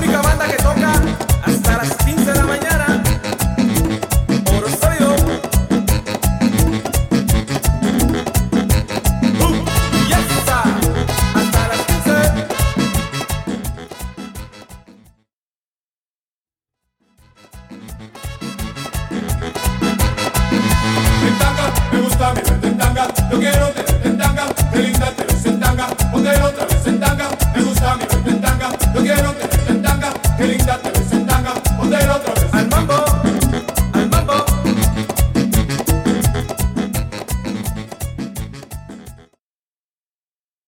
única banda que toca hasta las 15 de la mañana. Por sólido. Ya está. Hasta las 15. En tanga, me gusta mi verte en tanga. Yo quiero tenerte en tanga. Qué linda te ves en tanga. Ponte otra vez en tanga. Me gusta mi verte en tanga. Yo quiero